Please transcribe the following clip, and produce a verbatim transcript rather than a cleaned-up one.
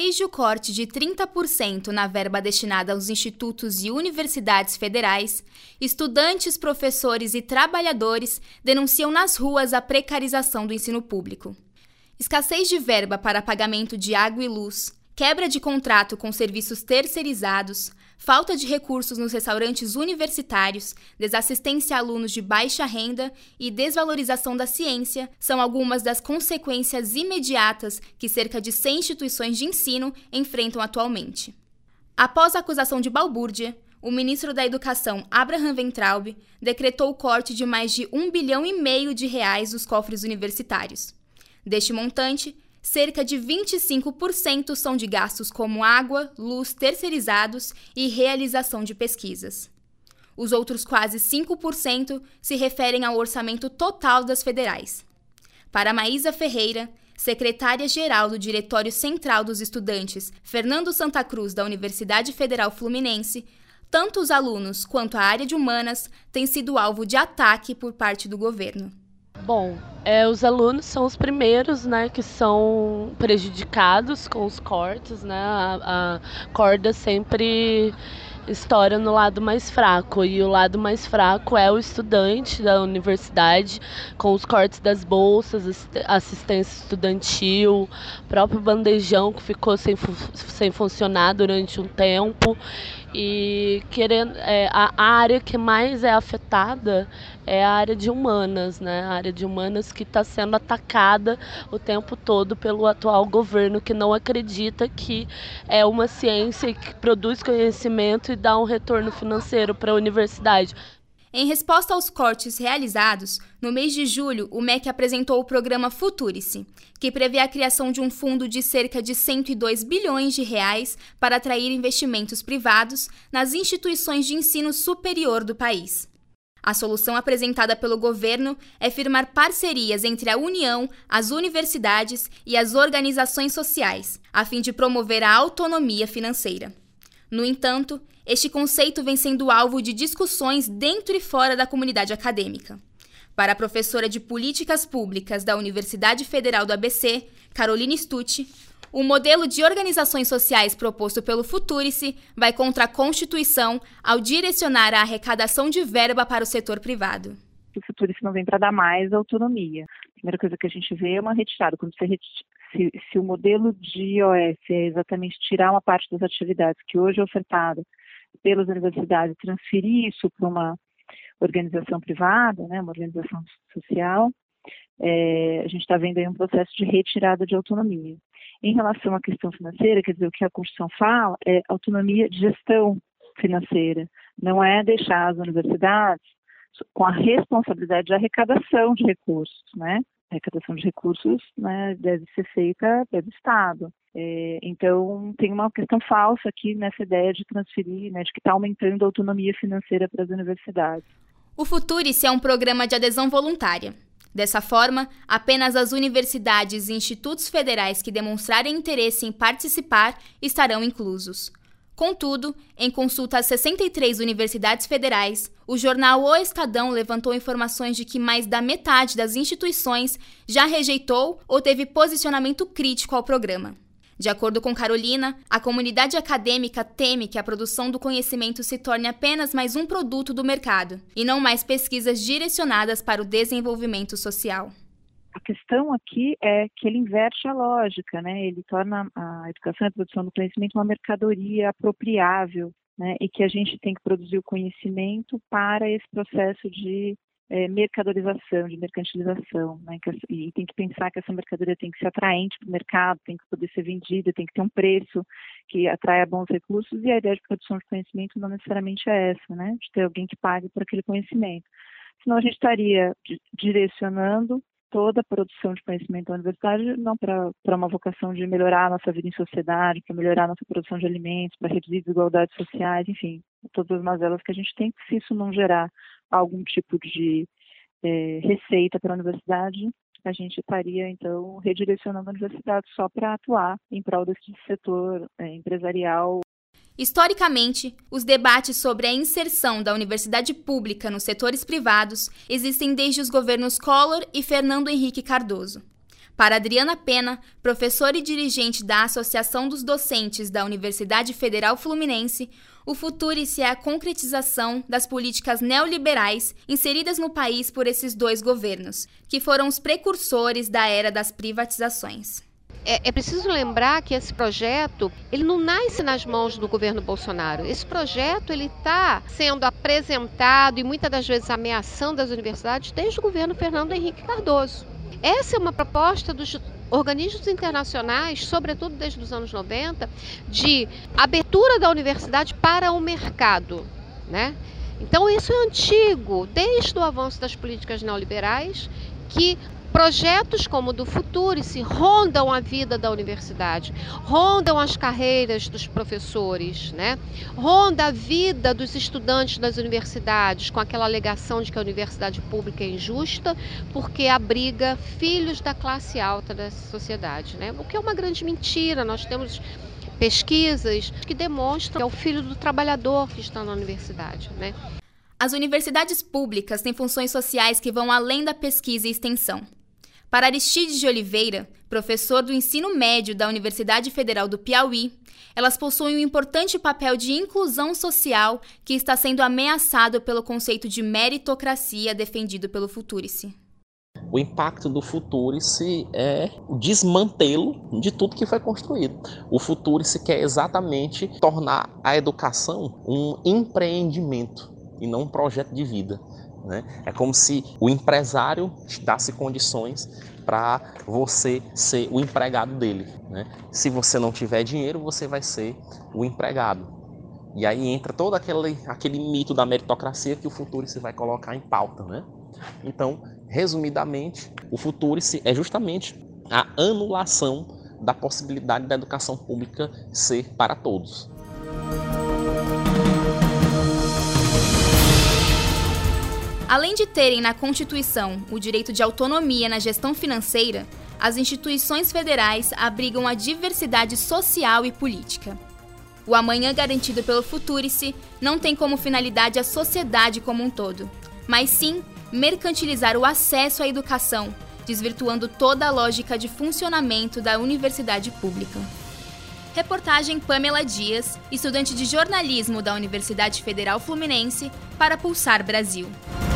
desde o corte de trinta por cento na verba destinada aos institutos e universidades federais, estudantes, professores e trabalhadores denunciam nas ruas a precarização do ensino público. Escassez de verba para pagamento de água e luz, quebra de contrato com serviços terceirizados, falta de recursos nos restaurantes universitários, desassistência a alunos de baixa renda e desvalorização da ciência são algumas das consequências imediatas que cerca de cem instituições de ensino enfrentam atualmente. Após a acusação de balbúrdia, o ministro da Educação, Abraham Weintraub, decretou o corte de mais de um bilhão e meio de reais dos cofres universitários. Deste montante, cerca de vinte e cinco por cento são de gastos como água, luz terceirizados e realização de pesquisas. Os outros quase cinco por cento se referem ao orçamento total das federais. Para Maísa Ferreira, secretária-geral do Diretório Central dos Estudantes Fernando Santa Cruz da Universidade Federal Fluminense, tanto os alunos quanto a área de humanas têm sido alvo de ataque por parte do governo. Bom, é, os alunos são os primeiros, né, que são prejudicados com os cortes, né? A, a corda sempre estoura no lado mais fraco, e o lado mais fraco é o estudante da universidade, com os cortes das bolsas, assistência estudantil, próprio bandejão que ficou sem, sem funcionar durante um tempo. E querendo, é, a área que mais é afetada é a área de humanas, né? A área de humanas que está sendo atacada o tempo todo pelo atual governo, que não acredita que é uma ciência que produz conhecimento e dá um retorno financeiro para a universidade. Em resposta aos cortes realizados, no mês de julho, o M E C apresentou o programa Futurice, que prevê a criação de um fundo de cerca de cento e dois bilhões de reais para atrair investimentos privados nas instituições de ensino superior do país. A solução apresentada pelo governo é firmar parcerias entre a União, as universidades e as organizações sociais, a fim de promover a autonomia financeira. No entanto, este conceito vem sendo alvo de discussões dentro e fora da comunidade acadêmica. Para a professora de Políticas Públicas da Universidade Federal do A B C, Caroline Stucci, o modelo de organizações sociais proposto pelo Futurice vai contra a Constituição ao direcionar a arrecadação de verba para o setor privado. O Futurice não vem para dar mais autonomia. A primeira coisa que a gente vê é uma retirada. Quando você retira, se, se o modelo de I O S é exatamente tirar uma parte das atividades que hoje é ofertada pelas universidades, transferir isso para uma organização privada, né, uma organização social, é, a gente está vendo aí um processo de retirada de autonomia. Em relação à questão financeira, quer dizer, o que a Constituição fala é autonomia de gestão financeira, não é deixar as universidades com a responsabilidade de arrecadação de recursos, né? A arrecadação de recursos, né, deve ser feita pelo Estado. É, então, tem uma questão falsa aqui nessa ideia de transferir, né, de que está aumentando a autonomia financeira para as universidades. O Futurice é um programa de adesão voluntária. Dessa forma, apenas as universidades e institutos federais que demonstrarem interesse em participar estarão inclusos. Contudo, em consulta às sessenta e três universidades federais, o jornal O Estadão levantou informações de que mais da metade das instituições já rejeitou ou teve posicionamento crítico ao programa. De acordo com Carolina, a comunidade acadêmica teme que a produção do conhecimento se torne apenas mais um produto do mercado, e não mais pesquisas direcionadas para o desenvolvimento social. A questão aqui é que ele inverte a lógica, né? Ele torna a educação e a produção do conhecimento uma mercadoria apropriável, né? E que a gente tem que produzir o conhecimento para esse processo de é, mercadorização, de mercantilização, né? E tem que pensar que essa mercadoria tem que ser atraente para o mercado, tem que poder ser vendida, tem que ter um preço que atraia bons recursos, e a ideia de produção de conhecimento não necessariamente é essa, né? De ter alguém que pague por aquele conhecimento. Senão a gente estaria direcionando toda a produção de conhecimento da universidade não para uma vocação de melhorar a nossa vida em sociedade, para melhorar a nossa produção de alimentos, para reduzir desigualdades sociais, enfim, todas as mazelas que a gente tem. Se isso não gerar algum tipo de é, receita para a universidade, a gente estaria, então, redirecionando a universidade só para atuar em prol desse setor é, empresarial. Historicamente, os debates sobre a inserção da universidade pública nos setores privados existem desde os governos Collor e Fernando Henrique Cardoso. Para Adriana Pena, professora e dirigente da Associação dos Docentes da Universidade Federal Fluminense, o Futurice é a concretização das políticas neoliberais inseridas no país por esses dois governos, que foram os precursores da era das privatizações. É, é preciso lembrar que esse projeto ele não nasce nas mãos do governo Bolsonaro. Esse projeto ele está sendo apresentado e muitas das vezes ameaçando as universidades desde o governo Fernando Henrique Cardoso. Essa é uma proposta dos organismos internacionais, sobretudo desde os anos noventa, de abertura da universidade para o mercado, né? Então isso é antigo, desde o avanço das políticas neoliberais, que projetos como o do Futurice rondam a vida da universidade, rondam as carreiras dos professores, né? Ronda a vida dos estudantes das universidades, com aquela alegação de que a universidade pública é injusta porque abriga filhos da classe alta da sociedade, né? O que é uma grande mentira. Nós temos pesquisas que demonstram que é o filho do trabalhador que está na universidade, né? As universidades públicas têm funções sociais que vão além da pesquisa e extensão. Para Aristides de Oliveira, professor do ensino médio da Universidade Federal do Piauí, elas possuem um importante papel de inclusão social que está sendo ameaçado pelo conceito de meritocracia defendido pelo Futurice. O impacto do Futurice é o desmantelo de tudo que foi construído. O Futurice quer exatamente tornar a educação um empreendimento e não um projeto de vida. Né? É como se o empresário desse condições para você ser o empregado dele. Né? Se você não tiver dinheiro, você vai ser o empregado. E aí entra todo aquele, aquele mito da meritocracia que o Futurice vai colocar em pauta. Né? Então, resumidamente, o Futurice é justamente a anulação da possibilidade da educação pública ser para todos. Além de terem na Constituição o direito de autonomia na gestão financeira, as instituições federais abrigam a diversidade social e política. O amanhã garantido pelo Futurice não tem como finalidade a sociedade como um todo, mas sim mercantilizar o acesso à educação, desvirtuando toda a lógica de funcionamento da universidade pública. Reportagem Pamela Dias, estudante de jornalismo da Universidade Federal Fluminense, para Pulsar Brasil.